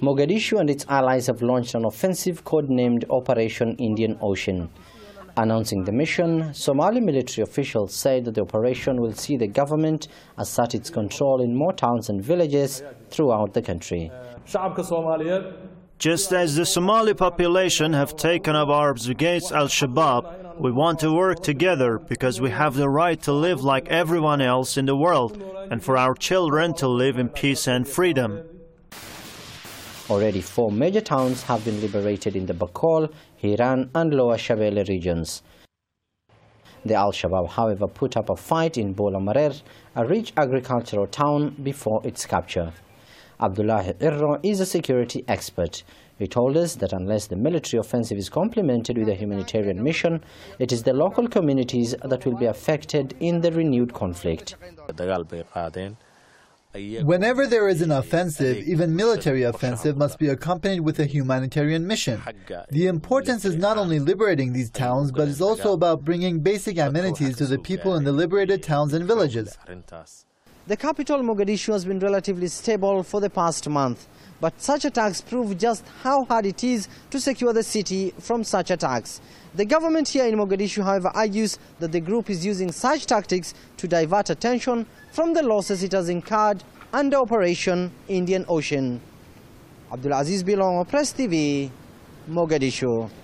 Mogadishu and its allies have launched an offensive codenamed Operation Indian Ocean. Announcing the mission, Somali military officials said that the operation will see the government assert its control in more towns and villages throughout the country. Just as the Somali population have taken up arms against Al-Shabaab, we want to work together because we have the right to live like everyone else in the world and for our children to live in peace and freedom. Already 4 major towns have been liberated in the Bakol, Hiran and Lower Shabelle regions. The Al-Shabaab, however, put up a fight in Bola Marer, a rich agricultural town, before its capture. Abdullah Irro is a security expert. He told us that unless the military offensive is complemented with a humanitarian mission, it is the local communities that will be affected in the renewed conflict. Whenever there is an offensive, even military offensive must be accompanied with a humanitarian mission. The importance is not only liberating these towns, but is also about bringing basic amenities to the people in the liberated towns and villages. The capital, Mogadishu, has been relatively stable for the past month, but such attacks prove just how hard it is to secure the city from such attacks. The government here in Mogadishu, however, argues that the group is using such tactics to divert attention from the losses it has incurred under Operation Indian Ocean. Abdulaziz Bilongo, Press TV, Mogadishu.